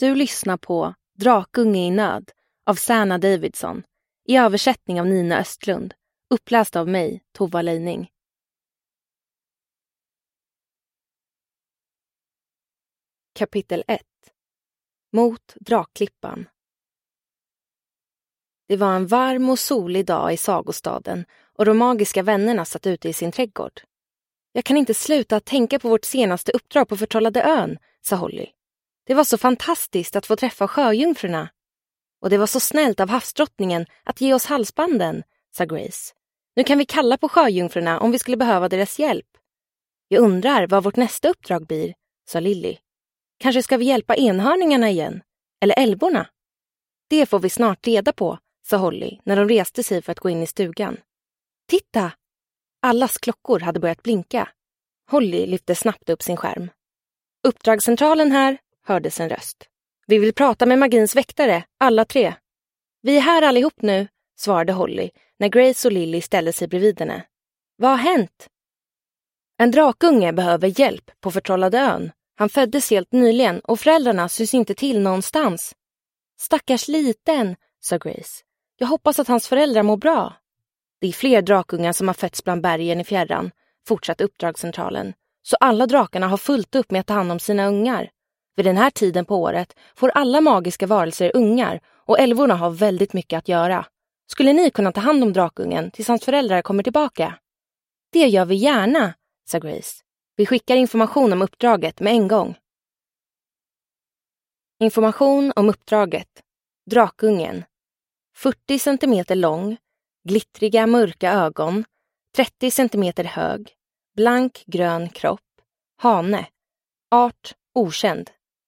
Du lyssnar på Drakunge i nöd av Särna Davidson i översättning av Nina Östlund, uppläst av mig, Tova Leining. Kapitel 1. Mot Drakklippan. Det var en varm och solig dag i sagostaden och de magiska vännerna satt ute i sin trädgård. Jag kan inte sluta att tänka på vårt senaste uppdrag på Förtrollade ön, sa Holly. Det var så fantastiskt att få träffa sjöjungfrurna. Och det var så snällt av havsdrottningen att ge oss halsbanden, sa Grace. Nu kan vi kalla på sjöjungfrurna om vi skulle behöva deras hjälp. Jag undrar vad vårt nästa uppdrag blir, sa Lily. Kanske ska vi hjälpa enhörningarna igen? Eller älvorna? Det får vi snart reda på, sa Holly när de reste sig för att gå in i stugan. Titta! Allas klockor hade börjat blinka. Holly lyfte snabbt upp sin skärm. Uppdragscentralen här, hördes en röst. Vi vill prata med magins väktare, alla tre. Vi är här allihop nu, svarade Holly när Grace och Lily ställde sig bredvid henne. Vad har hänt? En drakunge behöver hjälp på Förtrollade ön. Han föddes helt nyligen och föräldrarna syns inte till någonstans. Stackars liten, sa Grace. Jag hoppas att hans föräldrar mår bra. Det är fler drakungar som har fötts bland bergen i fjärran, fortsatte uppdragscentralen. Så alla drakarna har fullt upp med att ta hand om sina ungar. Vid den här tiden på året får alla magiska varelser ungar och älvorna har väldigt mycket att göra. Skulle ni kunna ta hand om drakungen tills hans föräldrar kommer tillbaka? Det gör vi gärna, sa Grace. Vi skickar information om uppdraget med en gång. Information om uppdraget. Drakungen. 40 centimeter lång, glittriga mörka ögon, 30 centimeter hög, blank grön kropp, hane, art okänd.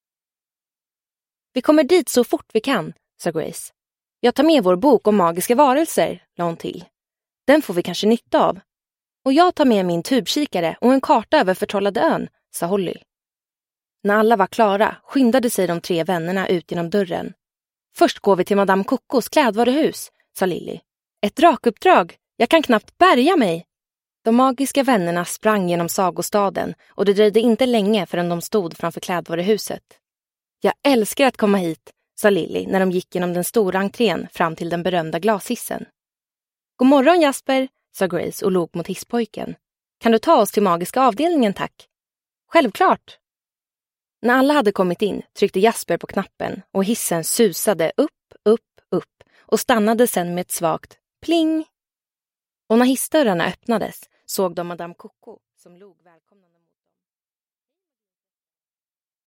Vi kommer dit så fort vi kan, sa Grace. Jag tar med vår bok om magiska varelser, la hon till. Den får vi kanske nytta av. Och jag tar med min tubkikare och en karta över Förtrollade ön, sa Holly. När alla var klara skyndade sig de tre vännerna ut genom dörren. Först går vi till Madame Kokos klädvaruhus, sa Lily. Ett drakuppdrag, jag kan knappt bärga mig. De magiska vännerna sprang genom sagostaden och det dröjde inte länge förrän de stod framför klädvaruhuset. Jag älskar att komma hit, sa Lily när de gick genom den stora entrén fram till den berömda glashissen. God morgon Jasper, sa Grace och log mot hisspojken. Kan du ta oss till magiska avdelningen tack? Självklart. När alla hade kommit in tryckte Jasper på knappen och hissen susade upp och stannade sen med ett svagt pling. Och när hissdörrarna öppnades såg de Madame Koko som log välkomnande.